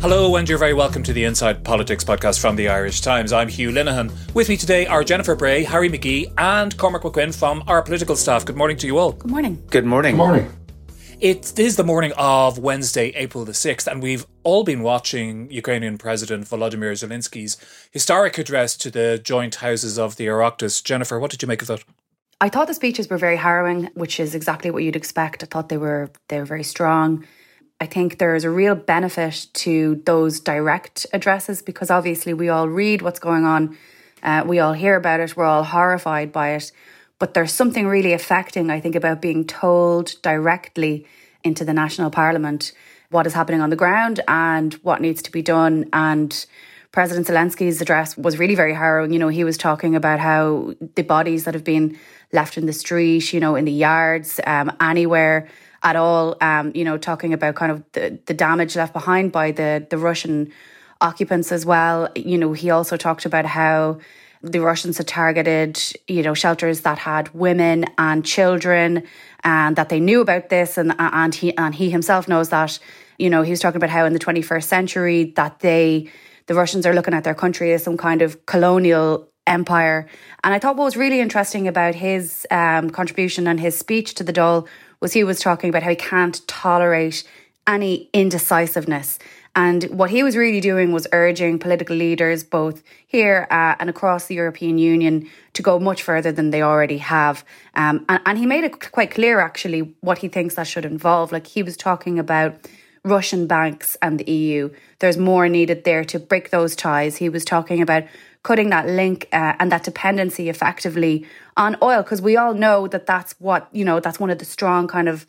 Hello and you're very welcome to the Inside Politics podcast from the Irish Times. I'm Hugh Linehan. With me today are Jennifer Bray, Harry McGee and Cormac McQuinn from our political staff. Good morning to you all. Good morning. Good morning. Good morning. It is the morning of Wednesday, April the 6th, and we've all been watching Ukrainian President Volodymyr Zelensky's historic address to the joint houses of the Oireachtas. Jennifer, what did you make of that? I thought the speeches were very harrowing, which is exactly what you'd expect. I thought they were very strong. I think there is a real benefit to those direct addresses because obviously we all read what's going on. We all hear about it. We're all horrified by it. But there's something really affecting, I think, about being told directly into the national parliament what is happening on the ground and what needs to be done. And President Zelensky's address was really very harrowing. You know, he was talking about how the bodies that have been left in the street, you know, in the yards, anywhere at all, talking about kind of the damage left behind by the Russian occupants as well. You know, he also talked about how the Russians had targeted, you know, shelters that had women and children and that they knew about this. And he himself knows that. You know, he was talking about how in the 21st century that the Russians are looking at their country as some kind of colonial empire. And I thought what was really interesting about his contribution and his speech to the Dáil was he was talking about how he can't tolerate any indecisiveness. And what he was really doing was urging political leaders, both here and across the European Union, to go much further than they already have. And he made it quite clear, actually, what he thinks that should involve. Like, he was talking about Russian banks and the EU. There's more needed there to break those ties. He was talking about cutting that link and that dependency effectively on oil, because we all know that that's what, you know, that's one of the strong kind of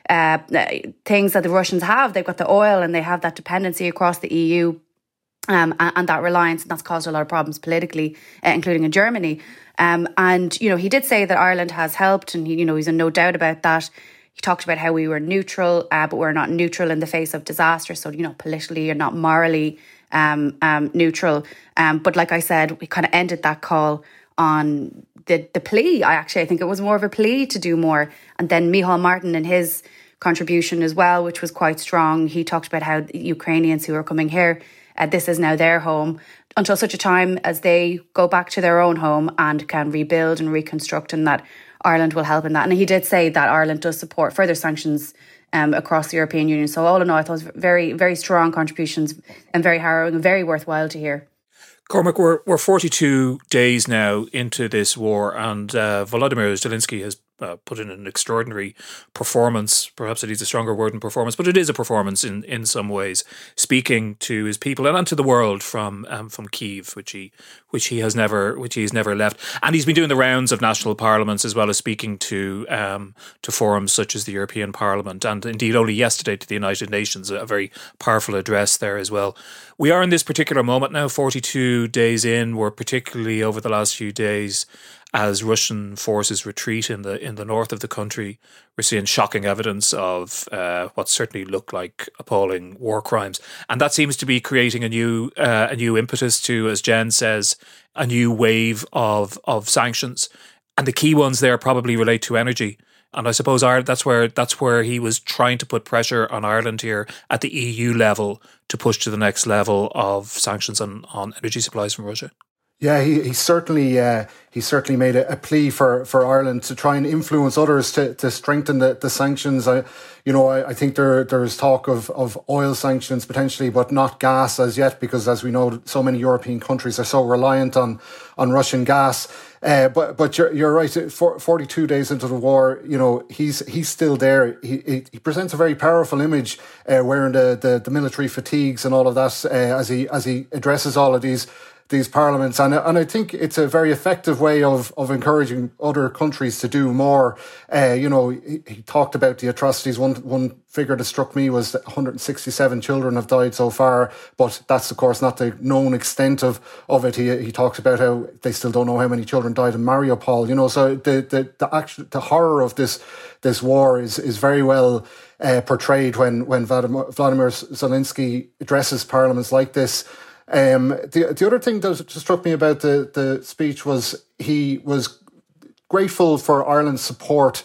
things that the Russians have. They've got the oil and they have that dependency across the EU and that reliance, and that's caused a lot of problems politically, including in Germany. And, you know, he did say that Ireland has helped, and, he's in no doubt about that. He talked about how we were neutral, but we're not neutral in the face of disaster. So, politically or not morally neutral. But like I said, we kind of ended that call on the plea. I think it was more of a plea to do more. And then Micheál Martin in his contribution as well, which was quite strong. He talked about how Ukrainians who are coming here, this is now their home until such a time as they go back to their own home and can rebuild and reconstruct, and that Ireland will help in that. And he did say that Ireland does support further sanctions across the European Union. So all in all, I thought it was very, very strong contributions and very harrowing and very worthwhile to hear. Cormac, we're 42 days now into this war, and Volodymyr Zelensky has put in an extraordinary performance. Perhaps it needs a stronger word than performance, but it is a performance in some ways, speaking to his people and to the world from Kyiv, which he has never left. And he's been doing the rounds of national parliaments as well as speaking to forums such as the European Parliament, and indeed only yesterday to the United Nations, a very powerful address there as well. We are in this particular moment now, 42 days in. We're particularly over the last few days, as Russian forces retreat in the north of the country, we're seeing shocking evidence of what certainly look like appalling war crimes, and that seems to be creating a new impetus to, as Jen says, a new wave of sanctions, and the key ones there probably relate to energy. And I suppose that's where he was trying to put pressure on Ireland here at the EU level to push to the next level of sanctions on energy supplies from Russia. Yeah, he certainly made a plea for Ireland to try and influence others to strengthen the sanctions. I think there's talk of oil sanctions potentially, but not gas as yet, because as we know, so many European countries are so reliant on Russian gas. But you're right. 42 days into the war, he's still there. He presents a very powerful image, wearing the military fatigues and all of that, as he addresses all of these parliaments, and I think it's a very effective way of encouraging other countries to do more. He talked about the atrocities. One figure that struck me was that 167 children have died so far, but that's of course not the known extent of it. He talks about how they still don't know how many children died in Mariupol. So the horror of this war is very well portrayed when Vladimir Zelensky addresses parliaments like this. The other thing that just struck me about the speech was he was grateful for Ireland's support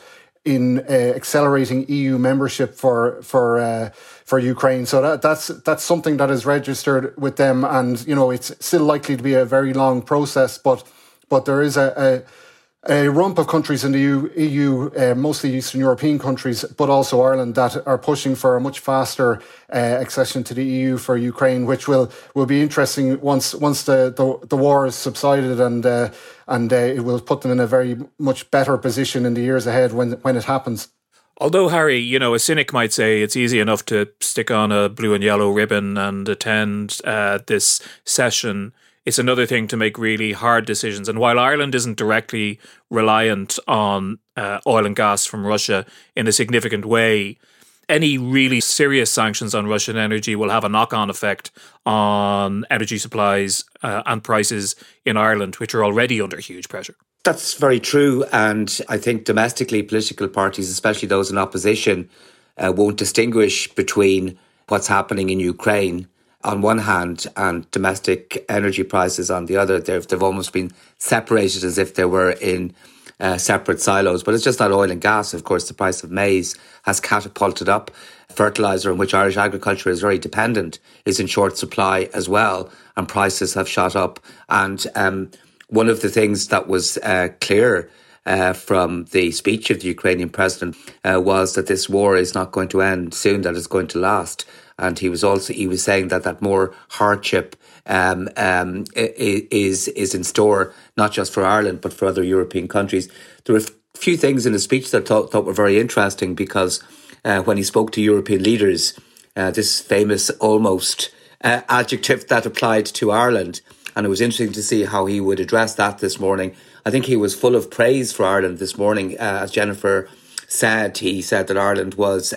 in accelerating EU membership for Ukraine. So that's something that is registered with them, and it's still likely to be a very long process. But there is a rump of countries in the EU, mostly Eastern European countries, but also Ireland, that are pushing for a much faster accession to the EU for Ukraine, which will be interesting once the war has subsided, and it will put them in a very much better position in the years ahead when it happens. Although, Harry, a cynic might say it's easy enough to stick on a blue and yellow ribbon and attend this session, it's another thing to make really hard decisions. And while Ireland isn't directly reliant on oil and gas from Russia in a significant way, any really serious sanctions on Russian energy will have a knock-on effect on energy supplies and prices in Ireland, which are already under huge pressure. That's very true. And I think domestically, political parties, especially those in opposition, won't distinguish between what's happening in Ukraine on one hand and domestic energy prices on the other. They've almost been separated as if they were in separate silos. But it's just not oil and gas. Of course, the price of maize has catapulted up. Fertiliser, on which Irish agriculture is very dependent, is in short supply as well, and prices have shot up. And one of the things that was clear from the speech of the Ukrainian president was that this war is not going to end soon, that it's going to last. And he was saying that more hardship is in store, not just for Ireland, but for other European countries. There were a few things in his speech that I thought were very interesting, because when he spoke to European leaders, this famous almost adjective that applied to Ireland, and it was interesting to see how he would address that this morning. I think he was full of praise for Ireland this morning. As Jennifer said, he said that Ireland was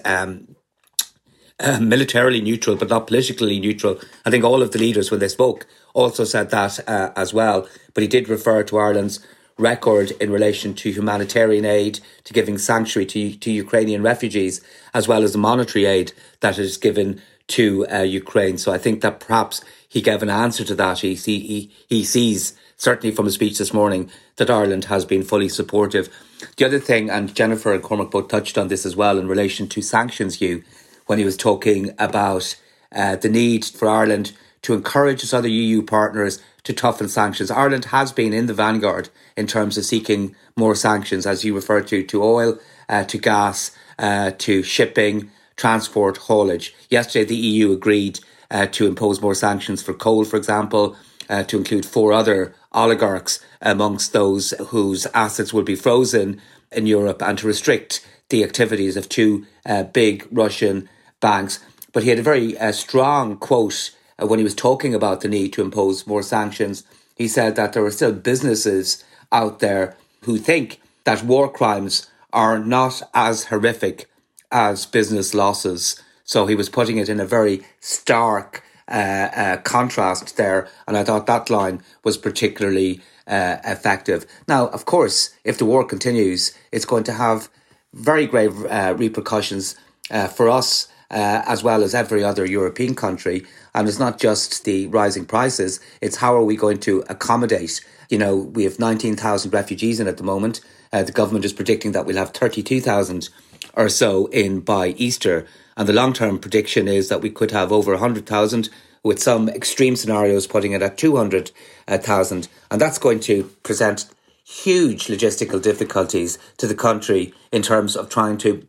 militarily neutral, but not politically neutral. I think all of the leaders, when they spoke, also said that as well. But he did refer to Ireland's record in relation to humanitarian aid, to giving sanctuary to Ukrainian refugees, as well as the monetary aid that is given to Ukraine. So I think that perhaps he gave an answer to that. He sees, certainly from his speech this morning, that Ireland has been fully supportive. The other thing, and Jennifer and Cormac both touched on this as well, in relation to sanctions, Hugh, when he was talking about the need for Ireland to encourage its other EU partners to toughen sanctions. Ireland has been in the vanguard in terms of seeking more sanctions, as you referred to oil, to gas, to shipping, transport, haulage. Yesterday, the EU agreed to impose more sanctions for coal, for example, to include 4 other oligarchs amongst those whose assets will be frozen in Europe, and to restrict the activities of 2 big Russian banks. But he had a very strong quote when he was talking about the need to impose more sanctions. He said that there are still businesses out there who think that war crimes are not as horrific as business losses. So he was putting it in a very stark contrast there, and I thought that line was particularly effective. Now, of course, if the war continues, it's going to have very grave repercussions for us as well as every other European country. And it's not just the rising prices, it's how are we going to accommodate. We have 19,000 refugees in at the moment. The government is predicting that we'll have 32,000 or so in by Easter. And the long-term prediction is that we could have over 100,000, with some extreme scenarios putting it at 200,000. And that's going to present huge logistical difficulties to the country in terms of trying to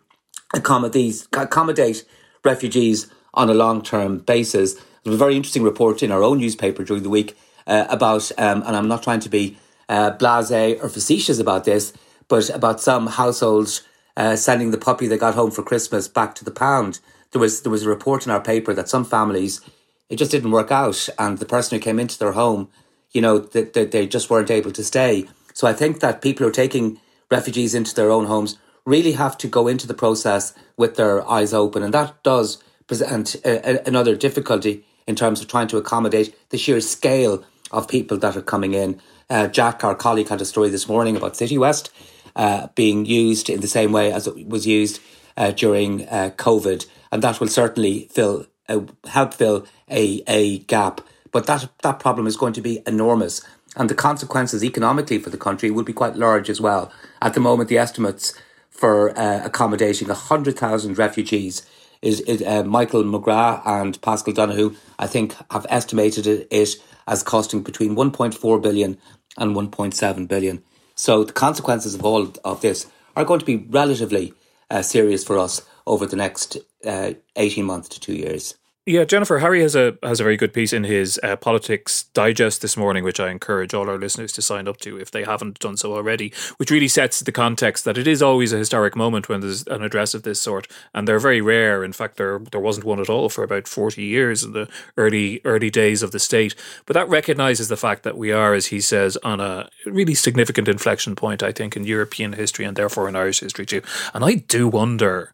accommodate refugees on a long-term basis. There was a very interesting report in our own newspaper during the week about, and I'm not trying to be blasé or facetious about this, but about some households sending the puppy they got home for Christmas back to the pound. There was a report in our paper that some families, it just didn't work out, and the person who came into their home, they just weren't able to stay. So I think that people who are taking refugees into their own homes really have to go into the process with their eyes open, and that does present another difficulty in terms of trying to accommodate the sheer scale of people that are coming in. Jack, our colleague, had a story this morning about City West being used in the same way as it was used during COVID, and that will certainly help fill a gap. But that problem is going to be enormous, and the consequences economically for the country will be quite large as well. At the moment, the estimates for accommodating 100,000 refugees. Is Michael McGrath and Pascal Donoghue, I think, have estimated it as costing between 1.4 billion and 1.7 billion. So the consequences of all of this are going to be relatively serious for us over the next 18 months to 2 years. Yeah, Jennifer, Harry has a very good piece in his Politics Digest this morning, which I encourage all our listeners to sign up to if they haven't done so already, which really sets the context that it is always a historic moment when there's an address of this sort, and they're very rare. In fact, there wasn't one at all for about 40 years in the early days of the state. But that recognises the fact that we are, as he says, on a really significant inflection point, I think, in European history and therefore in Irish history too. And I do wonder,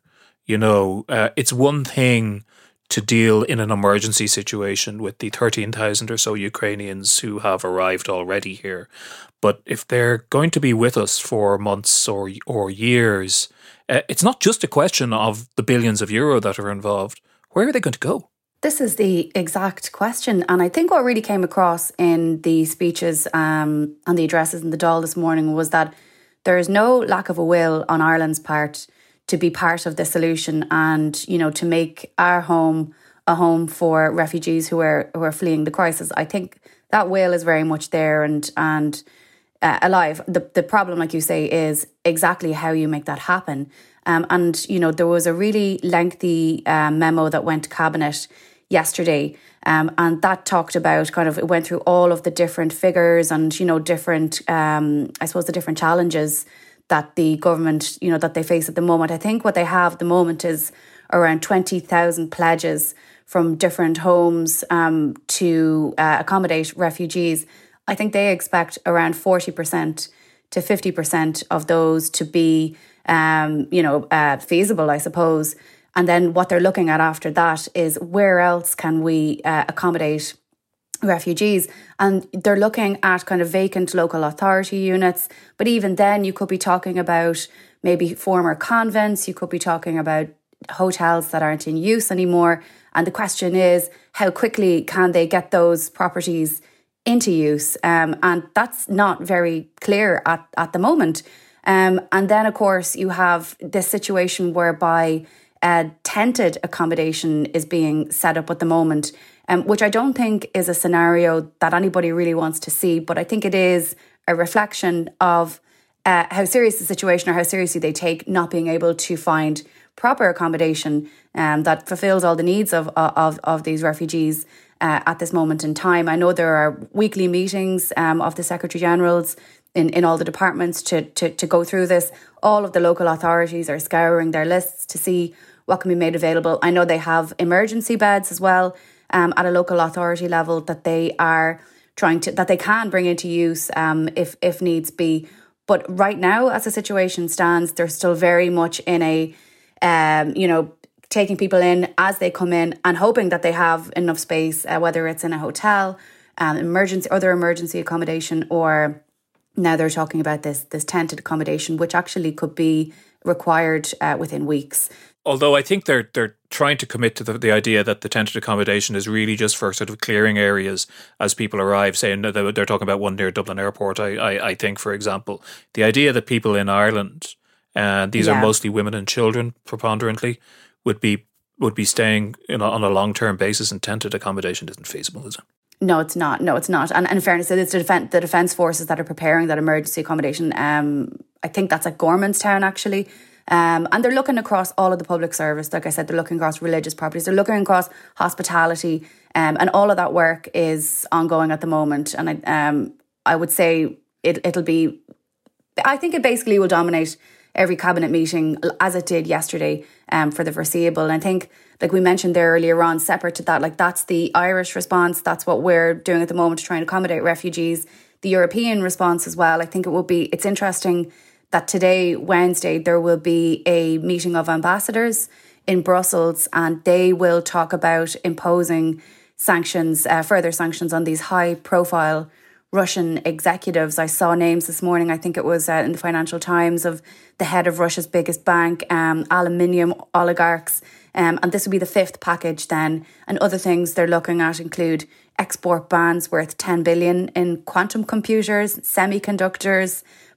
it's one thing to deal in an emergency situation with the 13,000 or so Ukrainians who have arrived already here. But if they're going to be with us for months or years, it's not just a question of the billions of euro that are involved. Where are they going to go? This is the exact question. And I think what really came across in the speeches and the addresses in the Dáil this morning was that there is no lack of a will on Ireland's part to be part of the solution and, to make our home a home for refugees who are fleeing the crisis. I think that will is very much there and alive. The problem, like you say, is exactly how you make that happen. There was a really lengthy memo that went to Cabinet yesterday, and that talked about it went through all of the different figures and, different, the different challenges that the government, that they face at the moment. I think what they have at the moment is around 20,000 pledges from different homes to accommodate refugees. I think they expect around 40% to 50% of those to be, feasible, I suppose. And then what they're looking at after that is where else can we accommodate refugees, and they're looking at vacant local authority units. But even then, you could be talking about maybe former convents, you could be talking about hotels that aren't in use anymore. And the question is, how quickly can they get those properties into use? And that's not very clear at the moment. And then, of course, you have this situation whereby tented accommodation is being set up at the moment, which I don't think is a scenario that anybody really wants to see. But I think it is a reflection of how serious the situation or how seriously they take not being able to find proper accommodation that fulfills all the needs of these refugees at this moment in time. I know there are weekly meetings of the Secretary-Generals in all the departments to go through this. All of the local authorities are scouring their lists to see what can be made available. I know they have emergency beds as well at a local authority level that they are that they can bring into use if needs be. But right now, as the situation stands, they're still very much in a, taking people in as they come in and hoping that they have enough space, whether it's in a hotel, other emergency accommodation, or now they're talking about this tented accommodation, which actually could be required within weeks. Although I think they're trying to commit to the idea that the tented accommodation is really just for sort of clearing areas as people arrive, saying that they're talking about one near Dublin Airport, I think, for example. The idea that people in Ireland, and these are mostly women and children preponderantly, would be staying on a long-term basis in tented accommodation isn't feasible, is it? No, it's not. And in fairness, it's the defence forces that are preparing that emergency accommodation. I think that's at Gormanstown, actually. And they're looking across all of the public service. Like I said, they're looking across religious properties. They're looking across hospitality. And all of that work is ongoing at the moment. And I would say it'll be... I think it basically will dominate every cabinet meeting as it did yesterday for the foreseeable. And I think, like we mentioned there earlier on, separate to that, like that's the Irish response. That's what we're doing at the moment to try and accommodate refugees. The European response as well. I think it's interesting that today, Wednesday, there will be a meeting of ambassadors in Brussels, and they will talk about imposing sanctions, further sanctions on these high-profile Russian executives. I saw names this morning, I think it was in the Financial Times, of the head of Russia's biggest bank, aluminium oligarchs, and this will be the fifth package then. And other things they're looking at include export bans worth 10 billion in quantum computers, semiconductors,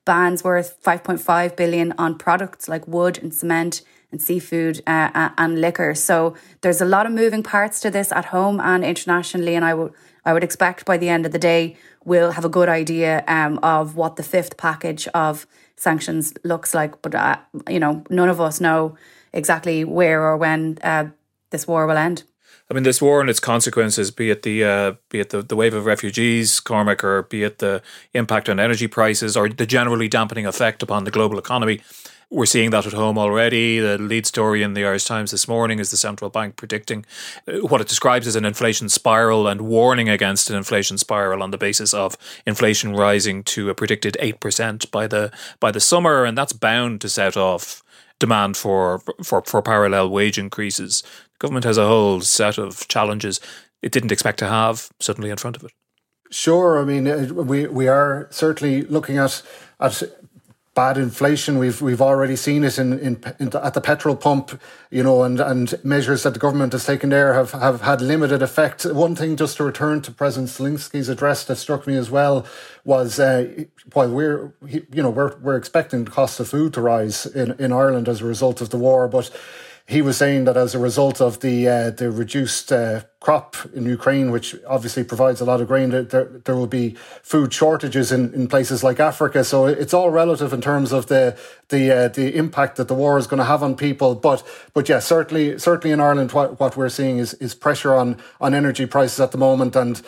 bans worth 5.5 billion on products like wood and cement and seafood and liquor. So there's a lot of moving parts to this at home and internationally, and I would expect by the end of the day we'll have a good idea of what the fifth package of sanctions looks like. But none of us know exactly where or when this war will end. I mean, this war and its consequences, be it the wave of refugees, Cormac, or be it the impact on energy prices or the generally dampening effect upon the global economy. We're seeing that at home already. The lead story in the Irish Times this morning is the central bank predicting what it describes as an inflation spiral and warning against an inflation spiral on the basis of inflation rising to a predicted 8% by the summer, and that's bound to set off demand for parallel wage increases. The government has a whole set of challenges it didn't expect to have suddenly in front of it. Sure, I mean, we are certainly looking at bad inflation. We've already seen it at the petrol pump, and measures that the government has taken there have had limited effect. One thing, just to return to President Zelensky's address, that struck me as well was while we're expecting the cost of food to rise in Ireland as a result of the war, but he was saying that as a result of the reduced crop in Ukraine, which obviously provides a lot of grain, there will be food shortages in places like Africa. So it's all relative in terms of the impact that the war is going to have on people. But yeah, certainly in Ireland, what we're seeing is pressure on energy prices at the moment, and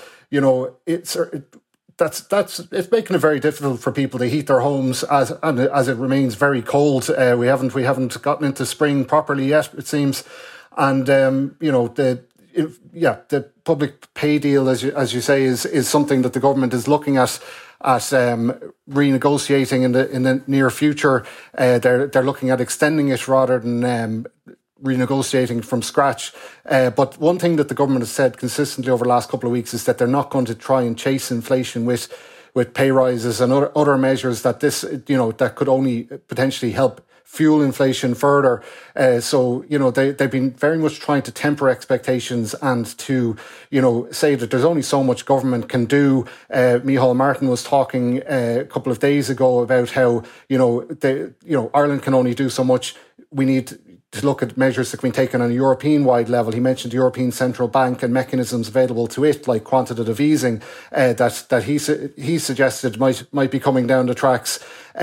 it's making it very difficult for people to heat their homes as it remains very cold. We haven't gotten into spring properly yet, it seems, and the public pay deal, as you say, is something that the government is looking at renegotiating in the near future. They're looking at extending it rather than renegotiating from scratch. But one thing that the government has said consistently over the last couple of weeks is that they're not going to try and chase inflation with pay rises and other measures that that could only potentially help fuel inflation further. So they've been very much trying to temper expectations and to say that there's only so much government can do. Micheál Martin was talking a couple of days ago about how Ireland can only do so much. We need to look at measures that can be taken on a European-wide level. He mentioned the European Central Bank and mechanisms available to it, like quantitative easing, that he suggested might be coming down the tracks.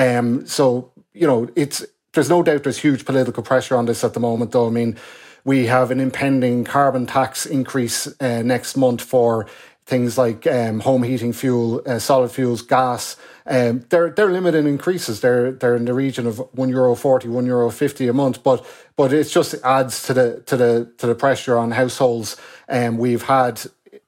There's no doubt there's huge political pressure on this at the moment, though. I mean, we have an impending carbon tax increase next month for things like home heating fuel, solid fuels, gas. They're limited increases. They're in the region of €1.40, €1.50 a month, but it just adds to the pressure on households. We've had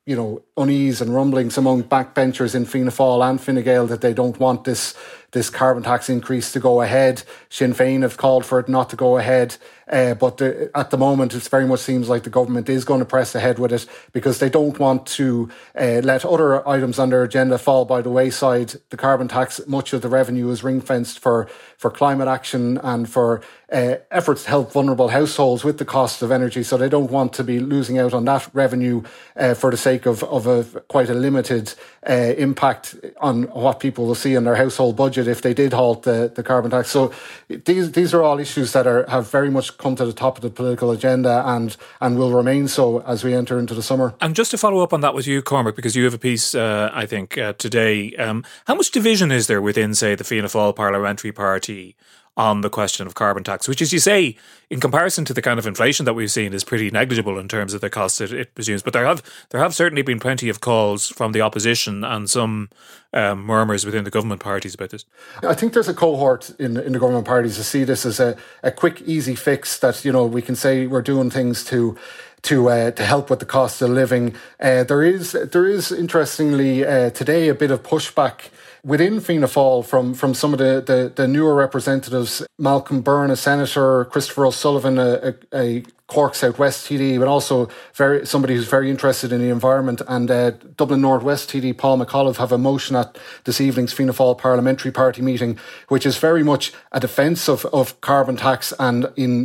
unease and rumblings among backbenchers in Fianna Fáil and Fine Gael that they don't want this carbon tax increase to go ahead. Sinn Féin have called for it not to go ahead. But at the moment, it very much seems like the government is going to press ahead with it because they don't want to let other items on their agenda fall by the wayside. The carbon tax, much of the revenue is ring-fenced for climate action and for efforts to help vulnerable households with the cost of energy. So they don't want to be losing out on that revenue for the sake of quite a limited impact on what people will see in their household budget if they did halt the carbon tax. So these are all issues that have very much come to the top of the political agenda and will remain so as we enter into the summer. And just to follow up on that with you, Cormac, because you have a piece, I think, today. How much division is there within, say, the Fianna Fáil parliamentary party on the question of carbon tax, which, as you say, in comparison to the kind of inflation that we've seen, is pretty negligible in terms of the cost it presumes. But there have certainly been plenty of calls from the opposition and some murmurs within the government parties about this. I think there's a cohort in the government parties to see this as a quick, easy fix that, we can say we're doing things to help with the cost of living. There is interestingly today a bit of pushback within Fianna Fáil from some of the newer representatives, Malcolm Byrne, a senator, Christopher O'Sullivan, a Cork South West TD, but also somebody who's very interested in the environment, and Dublin North West TD Paul McAuliffe have a motion at this evening's Fianna Fáil parliamentary party meeting, which is very much a defence of carbon tax and in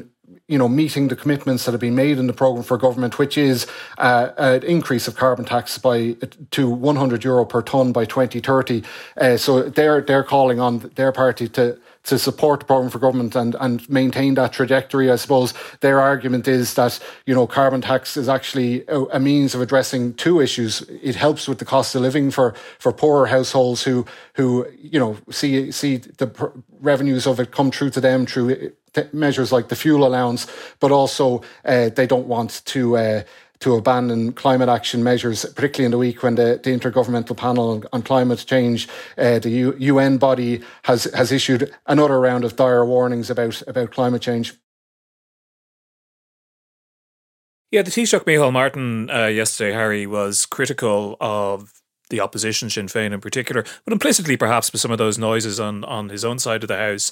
meeting the commitments that have been made in the programme for government, which is an increase of carbon tax to €100 per tonne by 2030. So they're calling on their party to support the programme for government and maintain that trajectory. I suppose their argument is that, carbon tax is actually a means of addressing two issues. It helps with the cost of living for poorer households who see the revenues of it come through to them through measures like the fuel allowance, but also they don't want to abandon climate action measures, particularly in the week when the Intergovernmental Panel on Climate Change, the UN body, has issued another round of dire warnings about climate change. Yeah, the Taoiseach Micheál Martin yesterday, Harry, was critical of the opposition, Sinn Féin in particular, but implicitly perhaps with some of those noises on his own side of the house.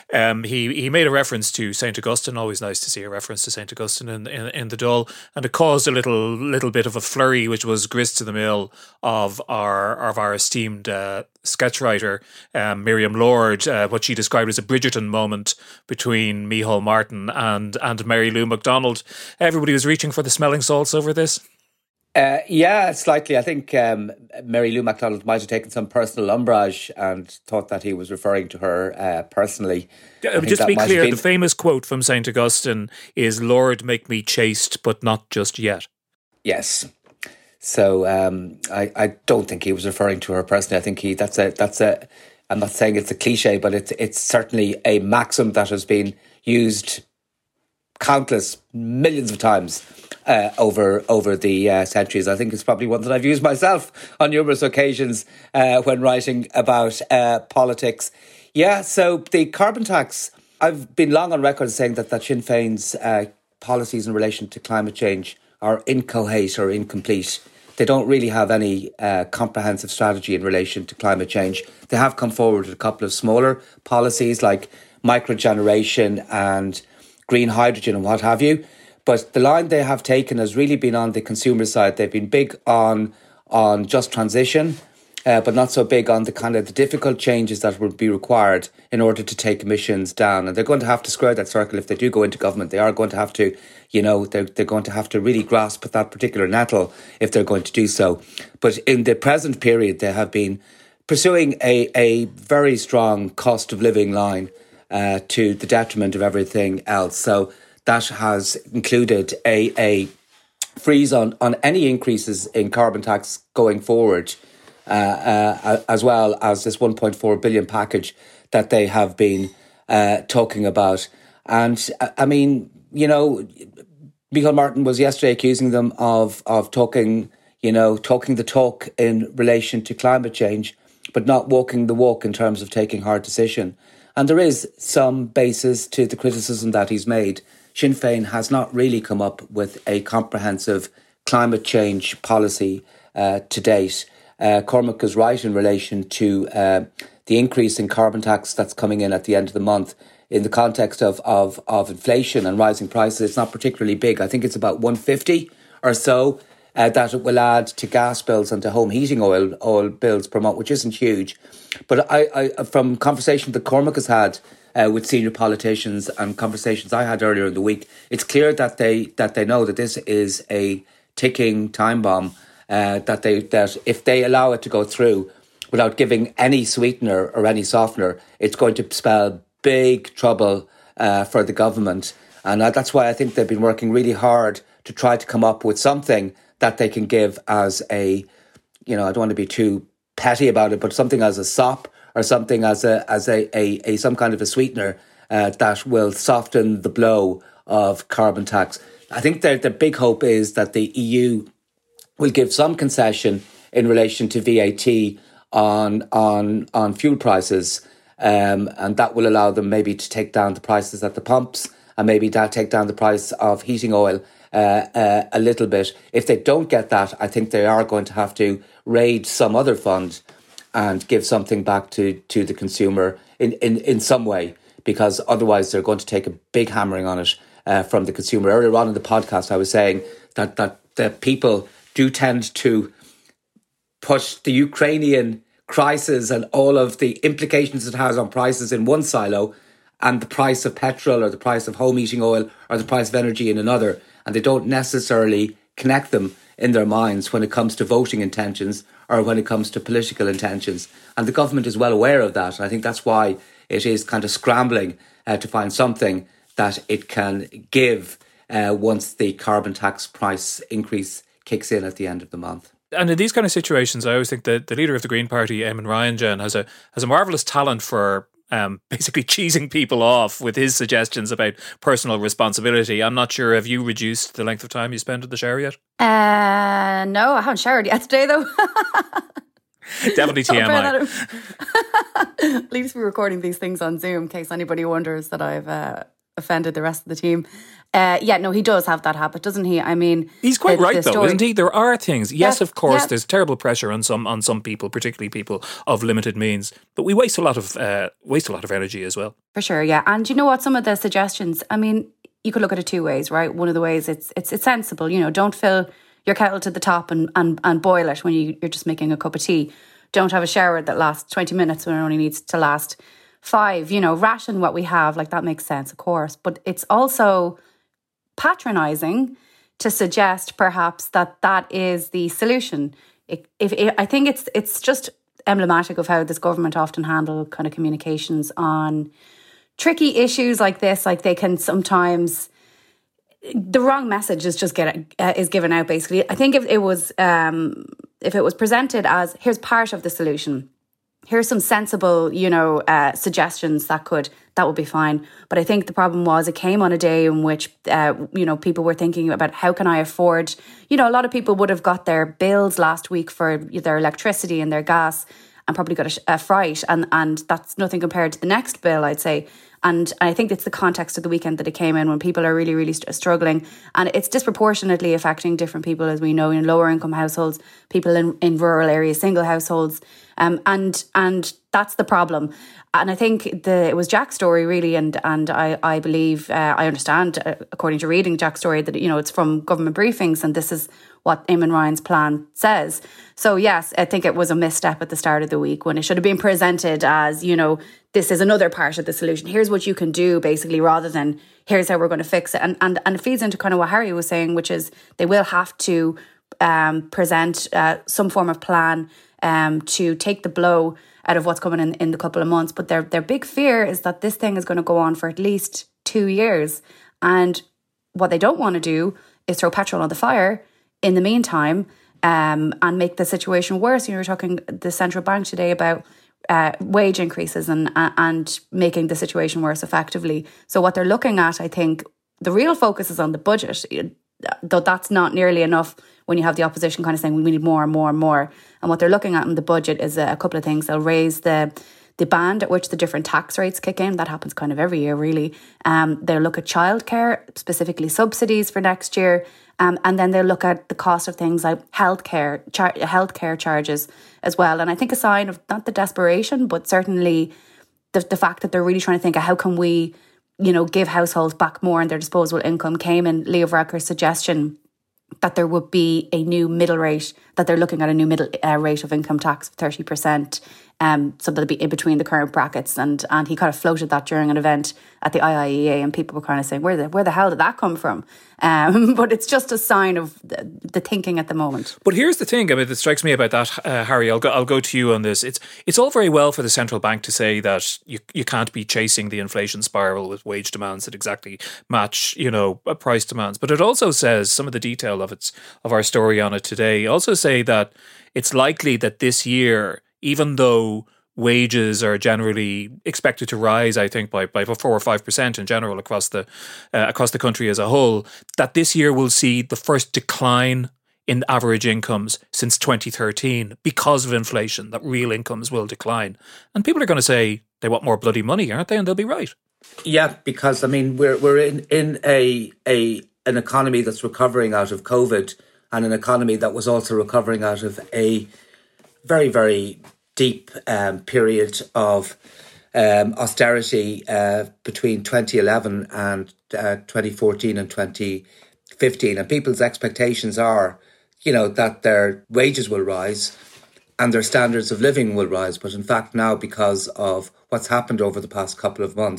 He made a reference to St. Augustine. Always nice to see a reference to St. Augustine in the Dáil, and it caused a little bit of a flurry, which was grist to the mill of our esteemed sketchwriter Miriam Lord, what she described as a Bridgerton moment between Micheál Martin and Mary Lou McDonald. Everybody was reaching for the smelling salts over this. Yeah, slightly. I think Mary Lou McDonald might have taken some personal umbrage and thought that he was referring to her personally. Just to be clear, the famous quote from St. Augustine is, "Lord, make me chaste, but not just yet." Yes. So I don't think he was referring to her personally. I think that's a. I'm not saying it's a cliche, but it's certainly a maxim that has been used countless millions of times over the centuries. I think it's probably one that I've used myself on numerous occasions when writing about politics. Yeah, so the carbon tax, I've been long on record saying that Sinn Féin's policies in relation to climate change are inchoate or incomplete. They don't really have any comprehensive strategy in relation to climate change. They have come forward with a couple of smaller policies like microgeneration and green hydrogen and what have you. But the line they have taken has really been on the consumer side. They've been big on just transition, but not so big on the kind of the difficult changes that would be required in order to take emissions down. And they're going to have to square that circle if they do go into government. They are going to have to, they're going to have to really grasp at that particular nettle if they're going to do so. But in the present period, they have been pursuing a very strong cost of living line to the detriment of everything else. So that has included a freeze on any increases in carbon tax going forward, as well as this 1.4 billion package that they have been talking about. And I mean, Micheál Martin was yesterday accusing them of talking the talk in relation to climate change, but not walking the walk in terms of taking hard decision. And there is some basis to the criticism that he's made. Sinn Féin has not really come up with a comprehensive climate change policy to date. Cormac is right in relation to the increase in carbon tax that's coming in at the end of the month. In the context of inflation and rising prices, it's not particularly big. I think it's about 150 or so that it will add to gas bills and to home heating oil bills per month, which isn't huge. But I from conversation that Cormac has had with senior politicians and conversations I had earlier in the week, it's clear that they know that this is a ticking time bomb. That if they allow it to go through without giving any sweetener or any softener, it's going to spell big trouble for the government. And that's why I think they've been working really hard to try to come up with something that they can give as a, I don't want to be too petty about it, but something as a sop or something as a some kind of a sweetener that will soften the blow of carbon tax. I think the big hope is that the EU will give some concession in relation to VAT on fuel prices, and that will allow them maybe to take down the prices at the pumps and maybe take down the price of heating oil a little bit. If they don't get that, I think they are going to have to raid some other fund and give something back to the consumer in some way, because otherwise they're going to take a big hammering on it from the consumer. Earlier on in the podcast, I was saying that the people do tend to put the Ukrainian crisis and all of the implications it has on prices in one silo, and the price of petrol or the price of home heating oil or the price of energy in another, and they don't necessarily connect them in their minds when it comes to voting intentions or when it comes to political intentions. And the government is well aware of that. And I think that's why it is kind of scrambling to find something that it can give once the carbon tax price increase kicks in at the end of the month. And in these kind of situations, I always think that the leader of the Green Party, Eamon Ryan, Jen, has a marvellous talent for basically cheesing people off with his suggestions about personal responsibility. I'm not sure, have you reduced the length of time you spend in the shower yet? No, I haven't showered yet today, though. Definitely TMI. At least we're recording these things on Zoom in case anybody wonders that I've offended the rest of the team. No, he does have that habit, doesn't he? I mean, he's quite right, though, isn't he? There are things. Yes, of course, yeah. There's terrible pressure on some people, particularly people of limited means. But we waste a lot of energy as well. For sure, yeah. And you know what? Some of the suggestions. I mean, you could look at it two ways, right? One of the ways it's sensible. You know, don't fill your kettle to the top and boil it when you're just making a cup of tea. Don't have a shower that lasts 20 minutes when it only needs to last 5. You know, ration what we have. Like, that makes sense, of course. But it's also patronising to suggest perhaps that is the solution. I think it's just emblematic of how this government often handle kind of communications on tricky issues like this. Like, they can sometimes, the wrong message is just is given out. Basically, I think if it was presented as, here's part of the solution, here's some sensible, suggestions that would be fine. But I think the problem was it came on a day in which, people were thinking about how can I afford, a lot of people would have got their bills last week for their electricity and their gas and probably got a fright. And that's nothing compared to the next bill, I'd say. And I think it's the context of the weekend that it came in when people are really, really struggling. And it's disproportionately affecting different people, as we know, in lower income households, people in rural areas, single households. And that's the problem. And I think it was Jack's story, really. And I believe, I understand, according to reading Jack's story, that, it's from government briefings and this is what Eamon Ryan's plan says. So yes, I think it was a misstep at the start of the week when it should have been presented as, this is another part of the solution. Here's what you can do, basically, rather than here's how we're going to fix it. And it feeds into kind of what Harry was saying, which is they will have to present some form of plan to take the blow out of what's coming in the couple of months. But their big fear is that this thing is going to go on for at least 2 years. And what they don't want to do is throw petrol on the fire in the meantime and make the situation worse. You were talking the central bank today about wage increases and making the situation worse effectively. So what they're looking at, I think, the real focus is on the budget, though that's not nearly enough when you have the opposition kind of saying we need more and more and more. And what they're looking at in the budget is a couple of things. They'll raise the band at which the different tax rates kick in. That happens kind of every year, really. They'll look at childcare, specifically subsidies for next year. And then they'll look at the cost of things like healthcare charges as well. And I think a sign of not the desperation, but certainly the fact that they're really trying to think of how can we, give households back more in their disposable income came in Leo Varadkar's suggestion that there would be a new middle rate, that they're looking at a new middle rate of income tax of 30%. So that'll be in between the current brackets. And he kind of floated that during an event at the IIEA, and people were kind of saying, where the hell did that come from? But it's just a sign of the thinking at the moment. But here's the thing about that strikes me about that, Harry. I'll go to you on this. It's all very well for the central bank to say that you can't be chasing the inflation spiral with wage demands that exactly match, price demands. But it also says, some of the detail of our story on it today also say that it's likely that this year, even though wages are generally expected to rise, I think, by 4 or 5% in general across the country as a whole, that this year will see the first decline in average incomes since 2013 because of inflation, that real incomes will decline. And people are going to say they want more bloody money, aren't they? And they'll be right. Yeah, because, I mean, we're in an economy that's recovering out of COVID, and an economy that was also recovering out of a very, very deep period of austerity between 2011 and 2014 and 2015. And people's expectations are, that their wages will rise and their standards of living will rise. But in fact, now, because of what's happened over the past couple of months,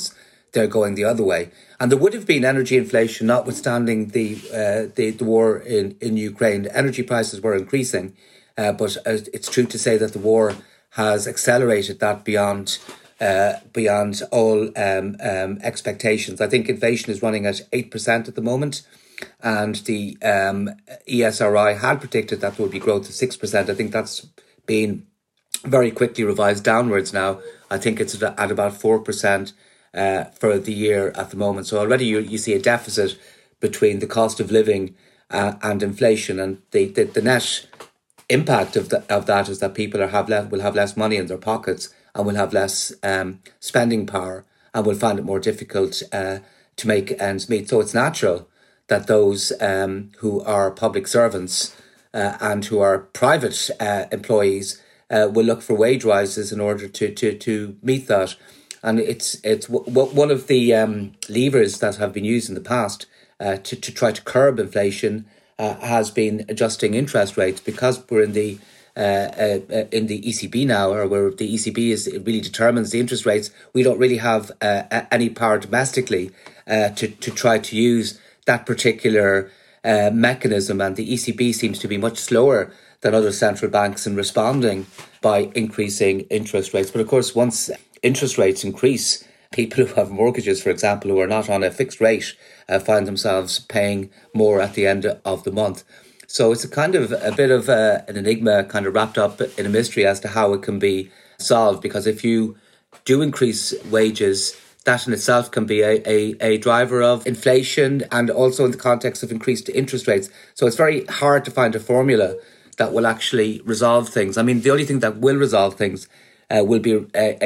they're going the other way. And there would have been energy inflation, notwithstanding the war in Ukraine. Energy prices were increasing, but it's true to say that the war has accelerated that beyond all expectations. I think inflation is running at 8% at the moment, and the ESRI had predicted that there would be growth of 6%. I think that's been very quickly revised downwards now. I think it's at about 4% for the year at the moment. So already you see a deficit between the cost of living and inflation, and the net impact of that is that people will have less money in their pockets and will have less spending power and will find it more difficult to make ends meet. So it's natural that those who are public servants and who are private employees will look for wage rises in order to meet that. And it's one of the levers that have been used in the past to try to curb inflation has been adjusting interest rates, because we're in the ECB now, or where the ECB really determines the interest rates. We don't really have any power domestically to try to use that particular mechanism, and the ECB seems to be much slower than other central banks in responding by increasing interest rates. But of course, once interest rates increase, people who have mortgages, for example, who are not on a fixed rate, find themselves paying more at the end of the month. So it's a bit of an enigma, kind of wrapped up in a mystery as to how it can be solved. Because if you do increase wages, that in itself can be a driver of inflation, and also in the context of increased interest rates. So it's very hard to find a formula that will actually resolve things. I mean, the only thing that will resolve things will be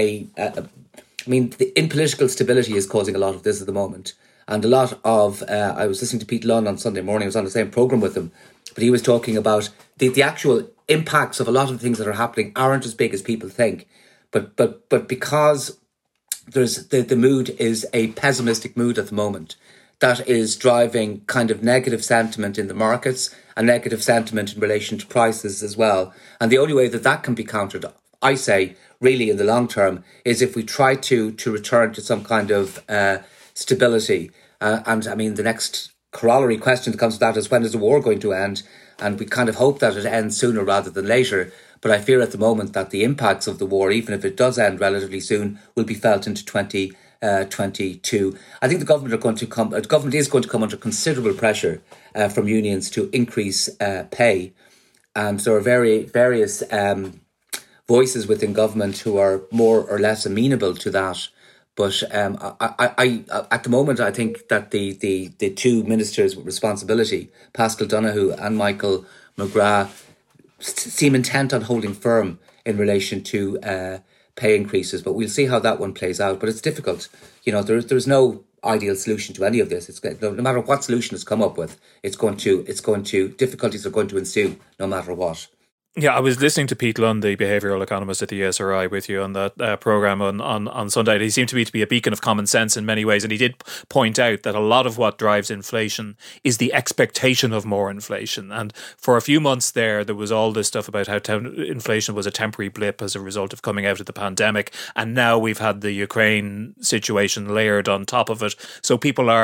in political stability is causing a lot of this at the moment. And a lot of, I was listening to Pete Lunn on Sunday morning, I was on the same programme with him, but he was talking about the actual impacts of a lot of the things that are happening aren't as big as people think. But because there's the mood is a pessimistic mood at the moment, that is driving kind of negative sentiment in the markets and negative sentiment in relation to prices as well. And the only way that can be countered, I say, really in the long term, is if we try to return to some kind of stability. And I mean, the next corollary question that comes to that is, when is the war going to end? And we kind of hope that it ends sooner rather than later. But I fear at the moment that the impacts of the war, even if it does end relatively soon, will be felt into 2022. I think the government is going to come under considerable pressure from unions to increase pay. And there are various voices within government who are more or less amenable to that. But I at the moment, I think that the two ministers with responsibility, Paschal Donohoe and Michael McGrath, seem intent on holding firm in relation to pay increases. But we'll see how that one plays out. But it's difficult. You know, there's no ideal solution to any of this. It's no matter what solution is come up with, difficulties are going to ensue no matter what. Yeah, I was listening to Pete Lunn, the behavioural economist at the ESRI, with you on that programme on Sunday. He seemed to me to be a beacon of common sense in many ways, and he did point out that a lot of what drives inflation is the expectation of more inflation. And for a few months there was all this stuff about how inflation was a temporary blip as a result of coming out of the pandemic, and now we've had the Ukraine situation layered on top of it. So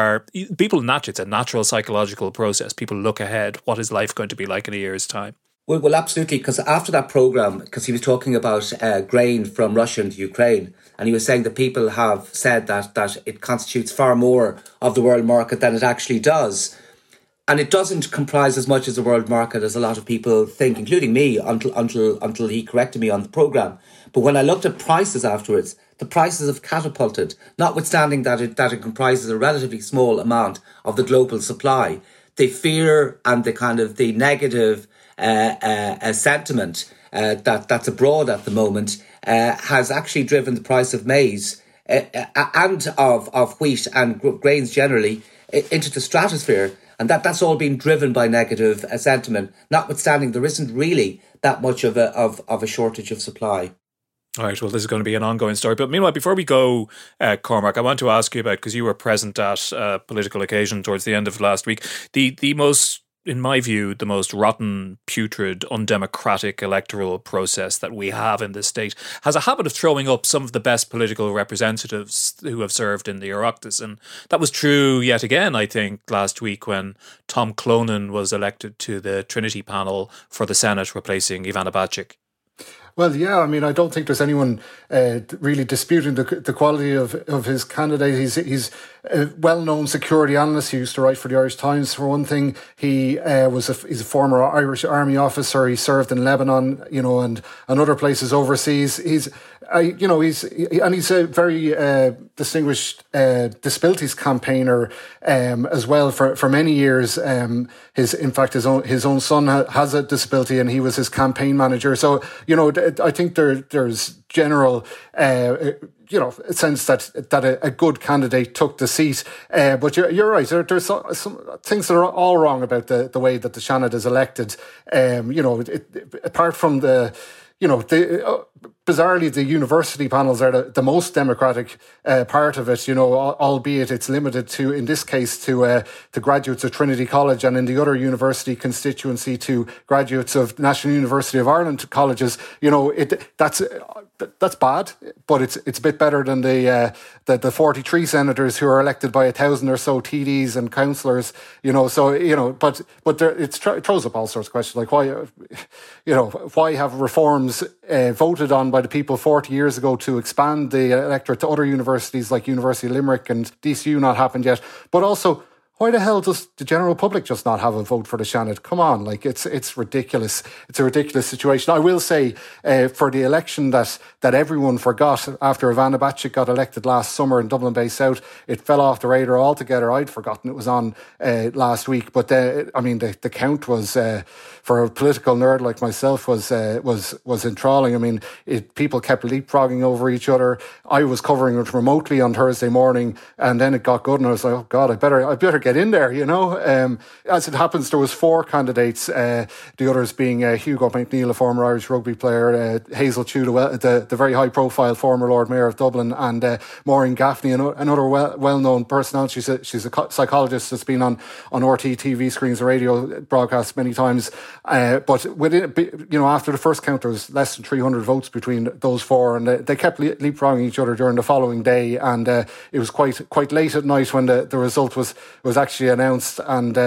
it's a natural psychological process. People look ahead. What is life going to be like in a year's time? Well, absolutely, because after that programme, because he was talking about grain from Russia into Ukraine, and he was saying that people have said that it constitutes far more of the world market than it actually does. And it doesn't comprise as much as the world market as a lot of people think, including me, until he corrected me on the programme. But when I looked at prices afterwards, the prices have catapulted, notwithstanding that it comprises a relatively small amount of the global supply. The fear and the negative sentiment that's abroad at the moment has actually driven the price of maize and of wheat and grains generally into the stratosphere, and that's all been driven by negative sentiment, notwithstanding there isn't really that much of a shortage of supply. All right, well, this is going to be an ongoing story. But meanwhile, before we go, Cormac, I want to ask you about, because you were present at a political occasion towards the end of last week, the most in my view, the most rotten, putrid, undemocratic electoral process that we have in this state, has a habit of throwing up some of the best political representatives who have served in the Oireachtas. And that was true yet again, I think, last week when Tom Clonan was elected to the Trinity panel for the Senate, replacing Ivana Bacik. Well, yeah, I mean, I don't think there's anyone really disputing the quality of his candidate. He's a well-known security analyst. He used to write for the Irish Times, for one thing. He's a former Irish Army officer. He served in Lebanon, and other places overseas. He's a very distinguished disabilities campaigner as well for many years. His own son has a disability, and he was his campaign manager. So I think there's general a sense that a good candidate took the seat. But you're right. There's some things that are all wrong about the way that the Seanad is elected. Apart from bizarrely, the university panels are the most democratic part of it, albeit it's limited to, in this case, to graduates of Trinity College, and in the other university constituency to graduates of National University of Ireland colleges. That's bad, but it's a bit better than the 43 senators who are elected by 1,000 or so TDs and councillors. But it throws up all sorts of questions, like why have reforms voted on by the people 40 years ago to expand the electorate to other universities like University of Limerick and DCU not happened yet? But also, why the hell does the general public just not have a vote for the Seanad? Come on, it's ridiculous. It's a ridiculous situation. I will say, for the election that everyone forgot after Ivana Bacik got elected last summer in Dublin Bay South, it fell off the radar altogether. I'd forgotten it was on last week, but the count was, for a political nerd like myself, was enthralling. I mean, people kept leapfrogging over each other. I was covering it remotely on Thursday morning, and then it got good, and I was like, oh God, I better get in there, As it happens, there was 4 candidates, the others being Hugo McNeil, a former Irish rugby player, Hazel Chew, the very high-profile former Lord Mayor of Dublin, and Maureen Gaffney, another well-known personality. She's a psychologist that's been on RT TV screens and radio broadcasts many times. But after the first count, there was less than 300 votes between those 4, and they kept leapfrogging each other during the following day, and it was quite late at night when the result was actually announced, and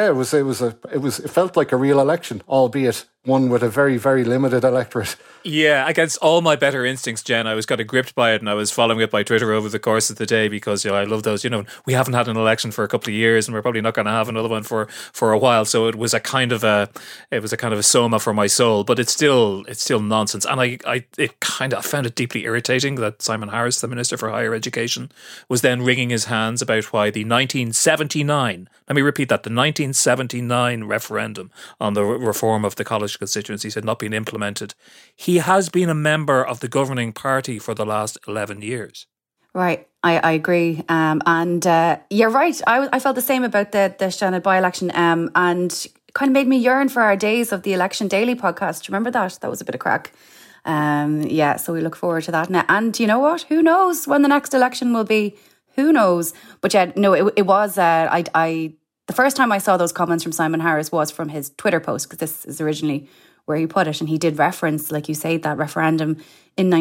it felt like a real election, albeit one with a very, very limited electorate. Yeah, against all my better instincts, Jen, I was kind of gripped by it, and I was following it by Twitter over the course of the day because I love those. We haven't had an election for a couple of years, and we're probably not going to have another one for a while. So it was a kind of a soma for my soul, but it's still nonsense. And I found it deeply irritating that Simon Harris, the Minister for Higher Education, was then wringing his hands about why the 1979, let me repeat that, the 1979 referendum on the reform of the college constituencies had not been implemented. He has been a member of the governing party for the last 11 years. Right, I agree. And you're right. I felt the same about the Seanad by-election, and kind of made me yearn for our days of the Election Daily podcast. Do you remember that? That was a bit of crack. So we look forward to that now. And you know what? Who knows when the next election will be? Who knows? But yeah, no, it was... the first time I saw those comments from Simon Harris was from his Twitter post, because this is originally where he put it, and he did reference, like you say, that referendum in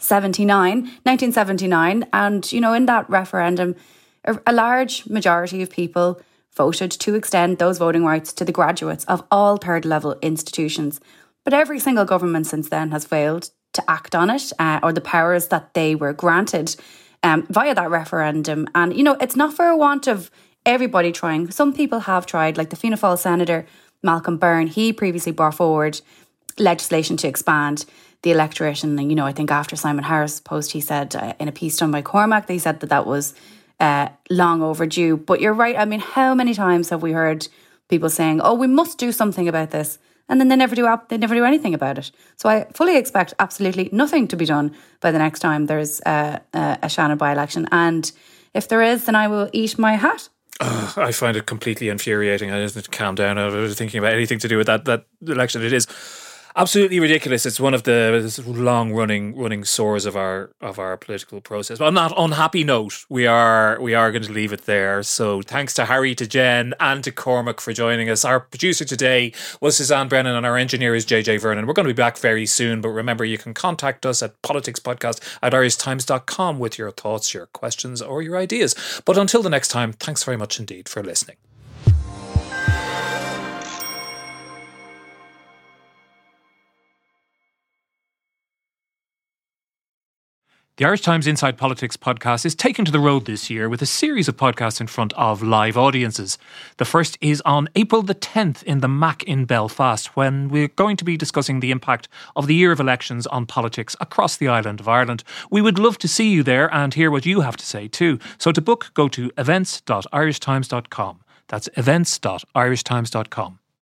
1979, and in that referendum a large majority of people voted to extend those voting rights to the graduates of all third level institutions. But every single government since then has failed to act on it, or the powers that they were granted via that referendum. And it's not for a want of everybody trying. Some people have tried, like the Fianna Fáil Senator Malcolm Byrne. He previously brought forward legislation to expand the electorate. And, I think after Simon Harris' post, he said in a piece done by Cormac, they said that was long overdue. But you're right. I mean, how many times have we heard people saying, oh, we must do something about this? And then they never do anything about it. So I fully expect absolutely nothing to be done by the next time there's a Seanad by-election. And if there is, then I will eat my hat. I find it completely infuriating. I just need to calm down. I was thinking about anything to do with that election. It is Absolutely ridiculous. It's one of the long running sores of our political process. But on that unhappy note, we are going to leave it there. So thanks to Harry, to Jen, and to Cormac for joining us. Our producer today was Suzanne Brennan, and our engineer is JJ Vernon. We're going to be back very soon, but remember, you can contact us at politicspodcast@irishtimes.com with your thoughts, your questions, or your ideas. But until the next time, thanks very much indeed for listening. The Irish Times Inside Politics podcast is taken to the road this year with a series of podcasts in front of live audiences. The first is on April the 10th in the Mac in Belfast, when we're going to be discussing the impact of the year of elections on politics across the island of Ireland. We would love to see you there and hear what you have to say too. So to book, go to events.irishtimes.com. That's events.irishtimes.com.